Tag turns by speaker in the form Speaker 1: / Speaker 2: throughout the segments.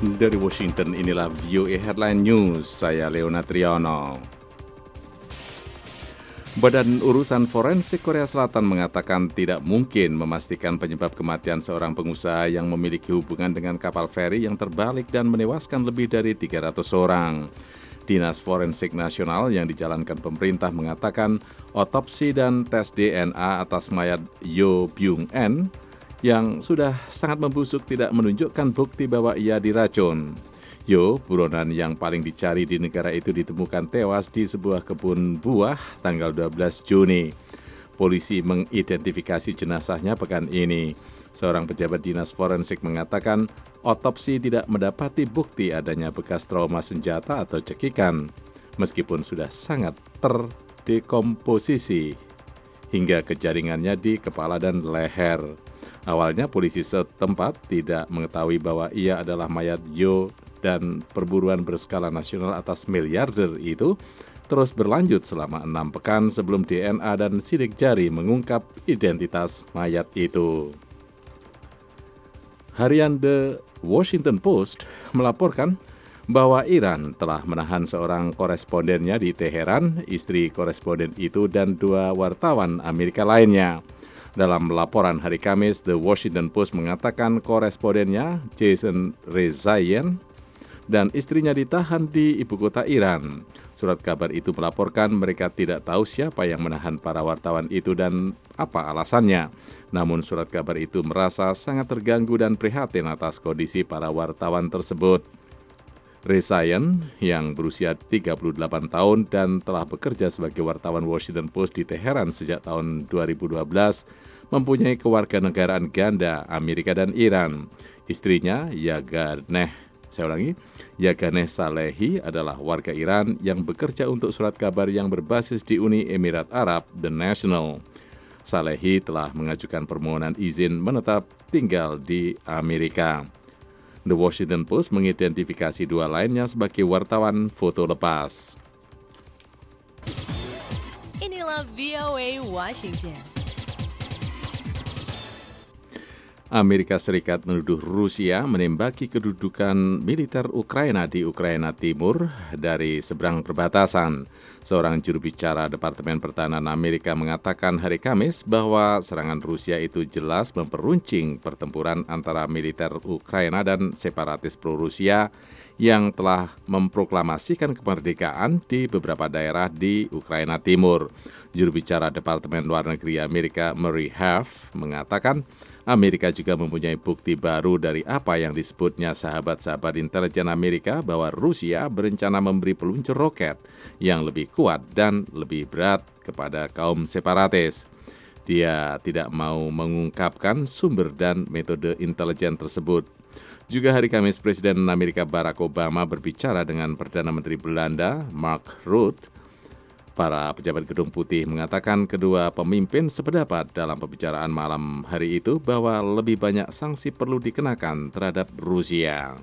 Speaker 1: Dari Washington, inilah VOA Headline News, saya Leona Triano. Badan Urusan Forensik Korea Selatan mengatakan tidak mungkin memastikan penyebab kematian seorang pengusaha yang memiliki hubungan dengan kapal feri yang terbalik dan menewaskan lebih dari 300 orang. Dinas Forensik Nasional yang dijalankan pemerintah mengatakan otopsi dan tes DNA atas mayat Yo Byung-en yang sudah sangat membusuk tidak menunjukkan bukti bahwa ia diracun. Yo, buronan yang paling dicari di negara itu ditemukan tewas di sebuah kebun buah tanggal 12 Juni. Polisi mengidentifikasi jenazahnya pekan ini. Seorang pejabat dinas forensik mengatakan otopsi tidak mendapati bukti adanya bekas trauma senjata atau cekikan, meskipun sudah sangat terdekomposisi hingga ke jaringannya di kepala dan leher. Awalnya polisi setempat tidak mengetahui bahwa ia adalah mayat Yo dan perburuan berskala nasional atas miliarder itu terus berlanjut selama 6 pekan sebelum DNA dan sidik jari mengungkap identitas mayat itu. Harian The Washington Post melaporkan bahwa Iran telah menahan seorang korespondennya di Teheran, istri koresponden itu dan 2 wartawan Amerika lainnya. Dalam laporan hari Kamis, The Washington Post mengatakan korespondennya Jason Rezaian dan istrinya ditahan di ibu kota Iran. Surat kabar itu melaporkan mereka tidak tahu siapa yang menahan para wartawan itu dan apa alasannya. Namun surat kabar itu merasa sangat terganggu dan prihatin atas kondisi para wartawan tersebut. Rezaian yang berusia 38 tahun dan telah bekerja sebagai wartawan Washington Post di Teheran sejak tahun 2012, mempunyai kewarganegaraan ganda Amerika dan Iran. Istrinya, Yaganeh Salehi adalah warga Iran yang bekerja untuk surat kabar yang berbasis di Uni Emirat Arab, The National. Salehi telah mengajukan permohonan izin menetap tinggal di Amerika. The Washington Post mengidentifikasi 2 lainnya sebagai wartawan foto lepas.
Speaker 2: Inilah VOA Washington.
Speaker 1: Amerika Serikat menuduh Rusia menembaki kedudukan militer Ukraina di Ukraina Timur dari seberang perbatasan. Seorang juru bicara Departemen Pertahanan Amerika mengatakan hari Kamis bahwa serangan Rusia itu jelas memperuncing pertempuran antara militer Ukraina dan separatis pro-Rusia yang telah memproklamasikan kemerdekaan di beberapa daerah di Ukraina Timur. Juru bicara Departemen Luar Negeri Amerika Murray Harf mengatakan Amerika juga mempunyai bukti baru dari apa yang disebutnya sahabat-sahabat intelijen Amerika bahwa Rusia berencana memberi peluncur roket yang lebih kuat dan lebih berat kepada kaum separatis. Dia tidak mau mengungkapkan sumber dan metode intelijen tersebut. Juga hari Kamis, Presiden Amerika Barack Obama berbicara dengan Perdana Menteri Belanda Mark Rutte. Para pejabat Gedung Putih mengatakan kedua pemimpin sependapat dalam pembicaraan malam hari itu bahwa lebih banyak sanksi perlu dikenakan terhadap Rusia.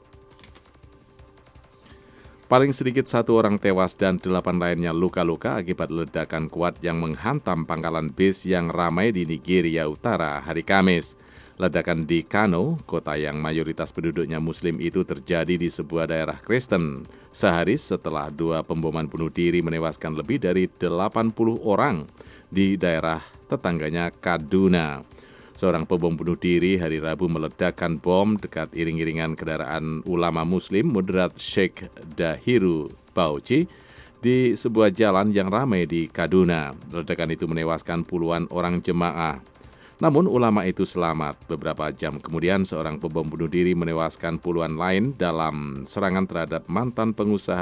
Speaker 1: Paling sedikit 1 orang tewas dan 8 lainnya luka-luka akibat ledakan kuat yang menghantam pangkalan bis yang ramai di Nigeria Utara hari Kamis. Ledakan di Kano, kota yang mayoritas penduduknya Muslim itu terjadi di sebuah daerah Kristen, sehari setelah 2 pemboman bunuh diri menewaskan lebih dari 80 orang di daerah tetangganya Kaduna. Seorang pembom bunuh diri hari Rabu meledakkan bom dekat iring-iringan kendaraan ulama Muslim moderat Sheikh Dahiru Bauchi di sebuah jalan yang ramai di Kaduna. Ledakan itu menewaskan puluhan orang jemaah. Namun ulama itu selamat. Beberapa jam kemudian seorang pembom bunuh diri menewaskan puluhan lain dalam serangan terhadap mantan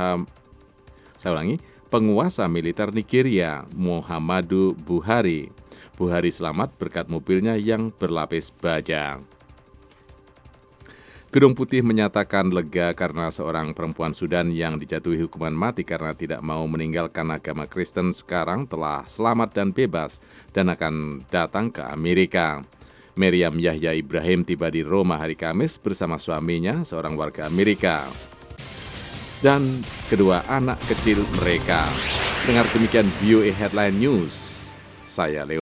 Speaker 1: penguasa militer Nigeria, Muhammadu Buhari. Buhari selamat berkat mobilnya yang berlapis baja. Gedung Putih menyatakan lega karena seorang perempuan Sudan yang dijatuhi hukuman mati karena tidak mau meninggalkan agama Kristen sekarang telah selamat dan bebas dan akan datang ke Amerika. Meriam Yahya Ibrahim tiba di Roma hari Kamis bersama suaminya, seorang warga Amerika, dan kedua anak kecil mereka. Dengar demikian VOA Headline News. Saya Leo.